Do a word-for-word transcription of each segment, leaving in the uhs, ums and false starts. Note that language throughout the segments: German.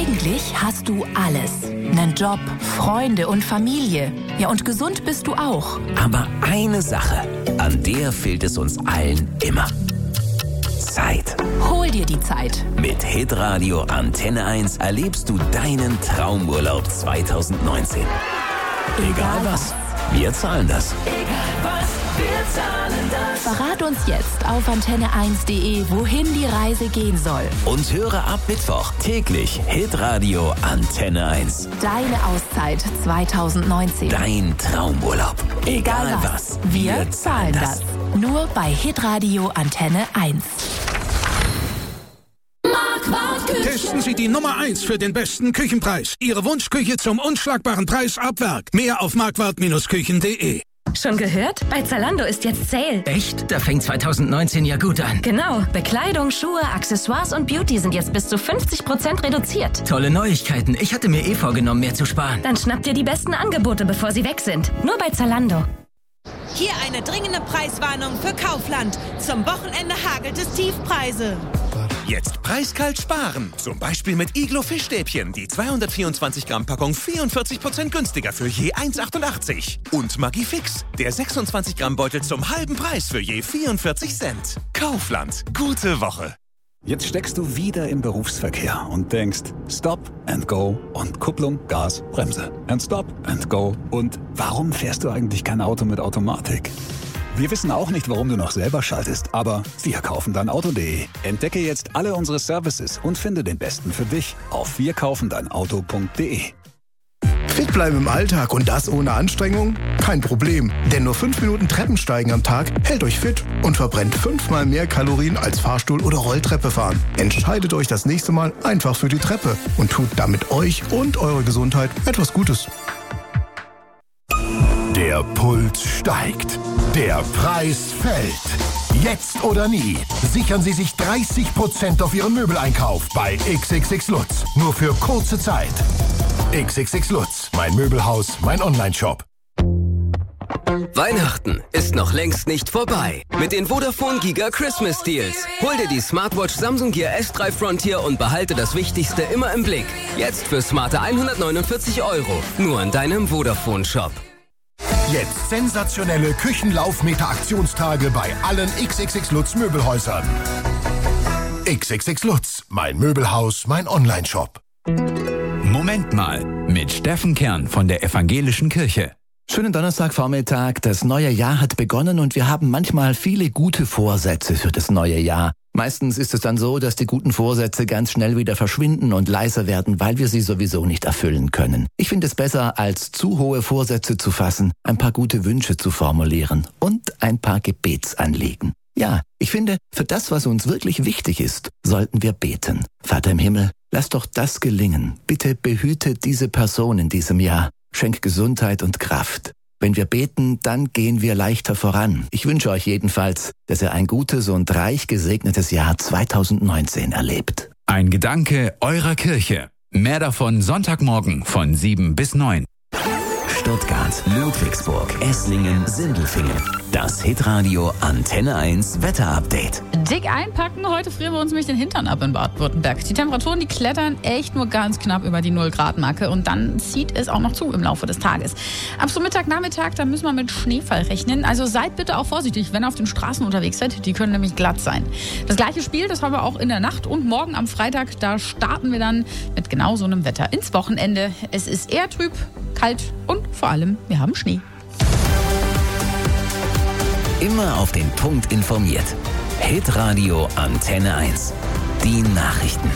Eigentlich hast du alles. Einen Job, Freunde und Familie. Ja, und gesund bist du auch. Aber eine Sache, an der fehlt es uns allen immer. Zeit. Hol dir die Zeit. Mit Hitradio Antenne eins erlebst du deinen Traumurlaub zwanzig neunzehn. Egal was, wir zahlen das. Egal was, wir zahlen das. Verrat uns jetzt auf antenne eins punkt de, wohin die Reise gehen soll. Und höre ab Mittwoch täglich Hitradio Antenne eins. Deine Auszeit zwanzig neunzehn. Dein Traumurlaub. Egal, Egal was, was, wir, wir zahlen das. das. Nur bei Hitradio Antenne eins. Testen Sie die Nummer eins für den besten Küchenpreis. Ihre Wunschküche zum unschlagbaren Preis ab Werk. Mehr auf marquardt Küchen punkt de. Schon gehört? Bei Zalando ist jetzt Sale. Echt? Da fängt zwanzig neunzehn ja gut an. Genau. Bekleidung, Schuhe, Accessoires und Beauty sind jetzt bis zu fünfzig Prozent reduziert. Tolle Neuigkeiten. Ich hatte mir eh vorgenommen, mehr zu sparen. Dann schnappt ihr die besten Angebote, bevor sie weg sind. Nur bei Zalando. Hier eine dringende Preiswarnung für Kaufland. Zum Wochenende hagelt es Tiefpreise. Jetzt preiskalt sparen. Zum Beispiel mit Iglo Fischstäbchen. Die zweihundertvierundzwanzig Gramm Packung vierundvierzig Prozent günstiger für je eins achtundachtzig. Und Magifix. Der sechsundzwanzig Gramm Beutel zum halben Preis für je vierundvierzig Cent. Kaufland. Gute Woche. Jetzt steckst du wieder im Berufsverkehr und denkst, Stop and Go und Kupplung, Gas, Bremse. And Stop and Go. Und warum fährst du eigentlich kein Auto mit Automatik? Wir wissen auch nicht, warum du noch selber schaltest, aber wir kaufen dein Auto punkt de. Entdecke jetzt alle unsere Services und finde den besten für dich auf wir kaufen dein Auto punkt de. Fit bleiben im Alltag und das ohne Anstrengung? Kein Problem, denn nur fünf Minuten Treppensteigen am Tag hält euch fit und verbrennt fünfmal mehr Kalorien als Fahrstuhl oder Rolltreppe fahren. Entscheidet euch das nächste Mal einfach für die Treppe und tut damit euch und eurer Gesundheit etwas Gutes. Der Puls steigt. Der Preis fällt. Jetzt oder nie. Sichern Sie sich dreißig Prozent auf Ihren Möbeleinkauf bei X X X Lutz. Nur für kurze Zeit. X X X Lutz. Mein Möbelhaus, mein Onlineshop. Weihnachten ist noch längst nicht vorbei. Mit den Vodafone Giga Christmas Deals. Hol dir die Smartwatch Samsung Gear S drei Frontier und behalte das Wichtigste immer im Blick. Jetzt für smarte hundertneunundvierzig Euro. Nur in deinem Vodafone Shop. Jetzt sensationelle Küchenlaufmeter-Aktionstage bei allen X X X Lutz Möbelhäusern. X X X Lutz, mein Möbelhaus, mein Onlineshop. Moment mal, mit Steffen Kern von der Evangelischen Kirche. Schönen Donnerstagvormittag, das neue Jahr hat begonnen und wir haben manchmal viele gute Vorsätze für das neue Jahr. Meistens ist es dann so, dass die guten Vorsätze ganz schnell wieder verschwinden und leiser werden, weil wir sie sowieso nicht erfüllen können. Ich finde es besser, als zu hohe Vorsätze zu fassen, ein paar gute Wünsche zu formulieren und ein paar Gebetsanliegen. Ja, ich finde, für das, was uns wirklich wichtig ist, sollten wir beten. Vater im Himmel, lass doch das gelingen. Bitte behüte diese Person in diesem Jahr. Schenk Gesundheit und Kraft. Wenn wir beten, dann gehen wir leichter voran. Ich wünsche euch jedenfalls, dass ihr ein gutes und reich gesegnetes Jahr zwanzig neunzehn erlebt. Ein Gedanke eurer Kirche. Mehr davon Sonntagmorgen von sieben bis neun. Stuttgart, Ludwigsburg, Esslingen, Sindelfingen. Das Hitradio Antenne eins Wetterupdate. Dick einpacken, heute frieren wir uns nämlich den Hintern ab in Baden-Württemberg. Die Temperaturen, die klettern echt nur ganz knapp über die null Grad Marke und dann zieht es auch noch zu im Laufe des Tages. Ab so Mittag, Nachmittag, da müssen wir mit Schneefall rechnen. Also seid bitte auch vorsichtig, wenn ihr auf den Straßen unterwegs seid. Die können nämlich glatt sein. Das gleiche Spiel, das haben wir auch in der Nacht und morgen am Freitag, da starten wir dann mit genau so einem Wetter ins Wochenende. Es ist eher trüb, kalt und vor allem, wir haben Schnee. Immer auf den Punkt informiert. Hitradio Antenne eins. Die Nachrichten.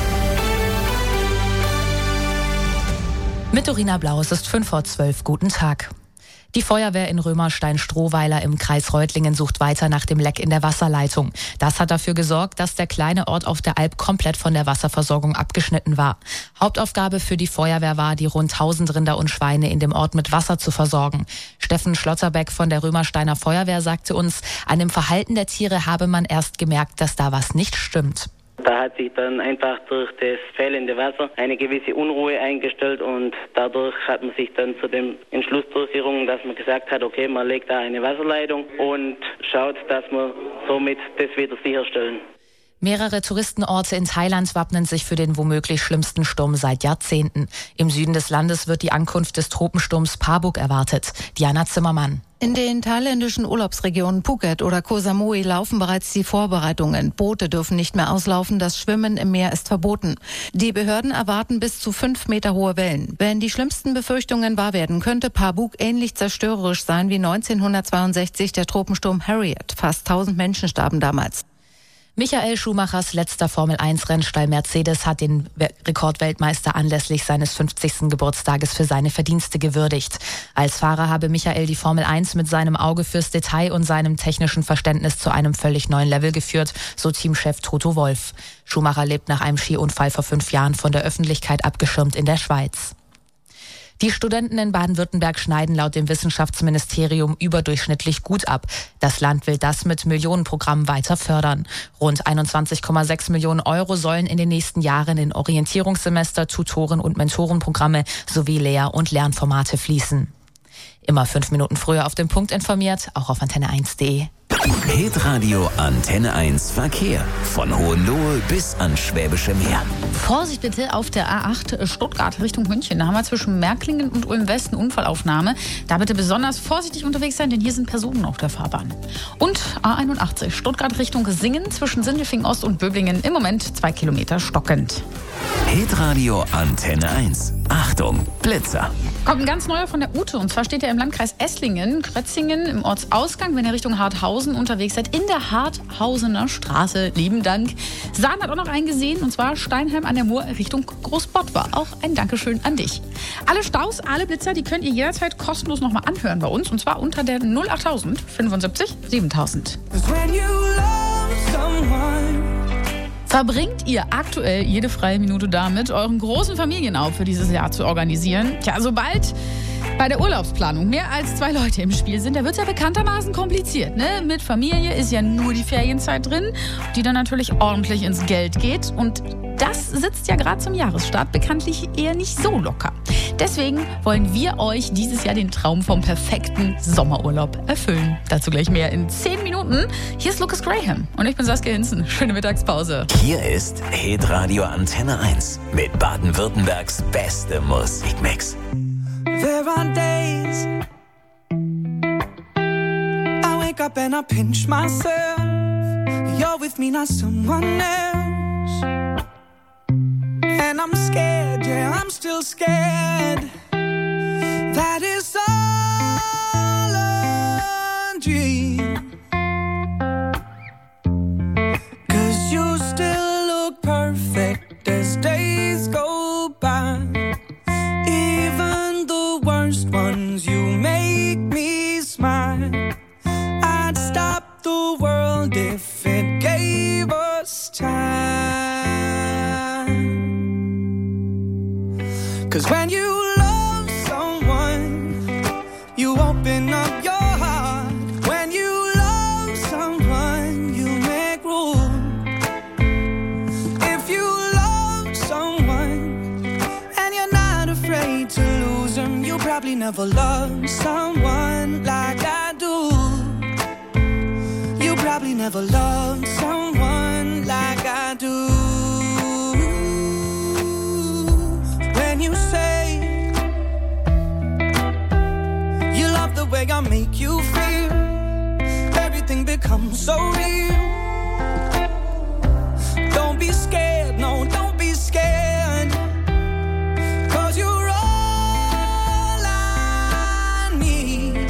Mit Dorina Blau, es ist fünf vor zwölf. Guten Tag. Die Feuerwehr in Römerstein-Strohweiler im Kreis Reutlingen sucht weiter nach dem Leck in der Wasserleitung. Das hat dafür gesorgt, dass der kleine Ort auf der Alp komplett von der Wasserversorgung abgeschnitten war. Hauptaufgabe für die Feuerwehr war, die rund tausend Rinder und Schweine in dem Ort mit Wasser zu versorgen. Steffen Schlotterbeck von der Römersteiner Feuerwehr sagte uns, an dem Verhalten der Tiere habe man erst gemerkt, dass da was nicht stimmt. Da hat sich dann einfach durch das fehlende Wasser eine gewisse Unruhe eingestellt und dadurch hat man sich dann zu dem Entschluss durchgerungen, dass man gesagt hat, okay, man legt da eine Wasserleitung und schaut, dass man somit das wieder sicherstellen. Mehrere Touristenorte in Thailand wappnen sich für den womöglich schlimmsten Sturm seit Jahrzehnten. Im Süden des Landes wird die Ankunft des Tropensturms Pabuk erwartet. Diana Zimmermann. In den thailändischen Urlaubsregionen Phuket oder Koh Samui laufen bereits die Vorbereitungen. Boote dürfen nicht mehr auslaufen, das Schwimmen im Meer ist verboten. Die Behörden erwarten bis zu fünf Meter hohe Wellen. Wenn die schlimmsten Befürchtungen wahr werden, könnte Pabuk ähnlich zerstörerisch sein wie neunzehnhundertzweiundsechzig der Tropensturm Harriet. Fast tausend Menschen starben damals. Michael Schumachers letzter Formel eins Rennstall Mercedes hat den Rekordweltmeister anlässlich seines fünfzigsten Geburtstages für seine Verdienste gewürdigt. Als Fahrer habe Michael die Formel eins mit seinem Auge fürs Detail und seinem technischen Verständnis zu einem völlig neuen Level geführt, so Teamchef Toto Wolff. Schumacher lebt nach einem Skiunfall vor fünf Jahren von der Öffentlichkeit abgeschirmt in der Schweiz. Die Studenten in Baden-Württemberg schneiden laut dem Wissenschaftsministerium überdurchschnittlich gut ab. Das Land will das mit Millionenprogrammen weiter fördern. Rund einundzwanzig Komma sechs Millionen Euro sollen in den nächsten Jahren in Orientierungssemester, Tutoren- und Mentorenprogramme sowie Lehr- und Lernformate fließen. Immer fünf Minuten früher auf den Punkt informiert, auch auf antenne eins punkt de. Hitradio Antenne eins Verkehr. Von Hohenlohe bis ans Schwäbische Meer. Vorsicht bitte auf der A acht Stuttgart Richtung München. Da haben wir zwischen Märklingen und Ulm West eine Unfallaufnahme. Da bitte besonders vorsichtig unterwegs sein, denn hier sind Personen auf der Fahrbahn. Und A einundachtzig Stuttgart Richtung Singen zwischen Sindelfingen Ost und Böblingen im Moment zwei Kilometer stockend. Hitradio Antenne eins. Achtung, Blitzer. Kommt ein ganz neuer von der Ute. Und zwar steht er im Landkreis Esslingen, Krötzingen im Ortsausgang, wenn ihr Richtung Harthausen unterwegs seid, in der Harthausener Straße. Lieben Dank. Sahn hat auch noch einen gesehen, und zwar Steinheim an der Mur Richtung Großbottwar. Auch ein Dankeschön an dich. Alle Staus, alle Blitzer, die könnt ihr jederzeit kostenlos nochmal anhören bei uns. Und zwar unter der null achttausend fünfundsiebzig siebentausend. Verbringt ihr aktuell jede freie Minute damit, euren großen Familienurlaub für dieses Jahr zu organisieren? Tja, sobald bei der Urlaubsplanung mehr als zwei Leute im Spiel sind, da wird es ja bekanntermaßen kompliziert. Ne? Mit Familie ist ja nur die Ferienzeit drin, die dann natürlich ordentlich ins Geld geht. Und das sitzt ja gerade zum Jahresstart bekanntlich eher nicht so locker. Deswegen wollen wir euch dieses Jahr den Traum vom perfekten Sommerurlaub erfüllen. Dazu gleich mehr in zehn Minuten. Hier ist Lucas Graham und ich bin Saskia Hinzen. Schöne Mittagspause. Hier ist Hitradio Antenne eins mit Baden-Württembergs beste Musikmix. There are days I wake up and I pinch myself. You're with me, not someone else. And I'm scared, yeah, I'm still scared. That is all a dream. 'Cause you still look perfect as days go by. Even the worst ones, you make me smile. I'd stop the world if it gave us time. 'Cause when you love someone, you open up your heart. When you love someone, you make room. If you love someone and you're not afraid to lose them, you probably never loved someone like I do. You probably never loved someone like I do. When you say you love the way I make you feel, everything becomes so real. Don't be scared, no, don't be scared. 'Cause you're all I need.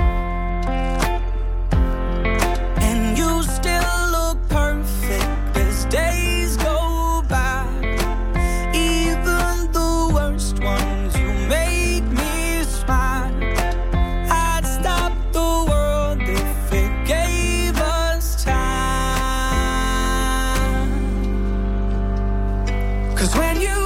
And you still look perfect as days go by. Even the worst ones, you make me smile. I'd stop the world if it gave us time. 'Cause when you